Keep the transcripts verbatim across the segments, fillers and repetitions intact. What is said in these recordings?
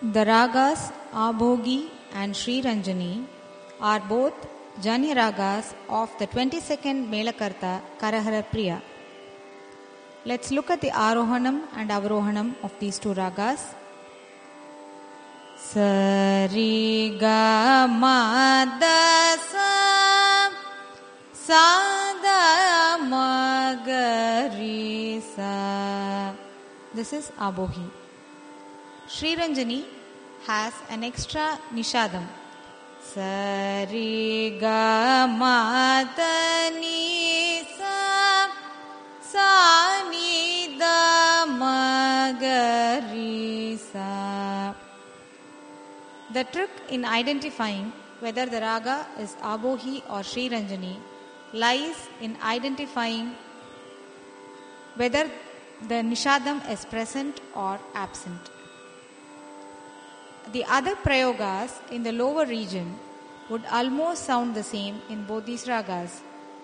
The ragas Abhogi and Sri Ranjani are both Janya ragas of the twenty-second Melakarta Karahara Priya. Let's look at the Arohanam and Avarohanam of these two ragas. Sari ga ma da sa sa da ma ga ri sa. This is Abhogi. Sri Ranjani has an extra nishadam. Sari ga ma da ni sa sa ni da ma ga ri sa. The trick in identifying whether the raga is Abhogi or Sri Ranjani lies in identifying whether the nishadam is present or absent. The other prayogas in the lower region would almost sound the same in both these ragas.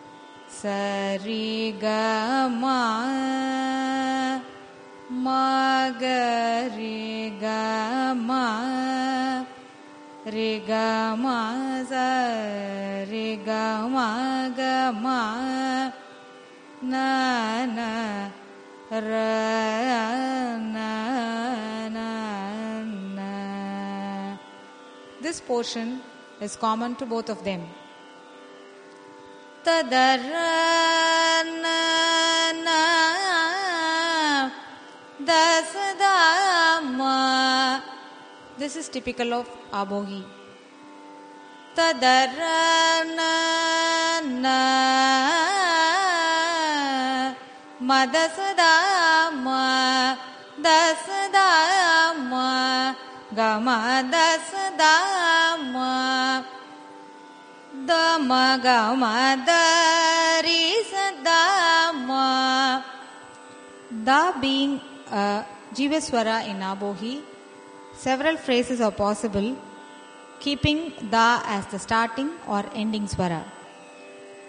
Sari ga ma ma ga re ga ma re ga ma sa re ga ma ga ma na na ra na na na. This portion is common to both of them. Tadara na na dasadama. This is typical of Abhogi. Tadara na na madasadama dasadama gama dasadama dama gama dari sadama. Da being a Jivaswara in Abhogi, several phrases are possible, keeping da as the starting or ending swara.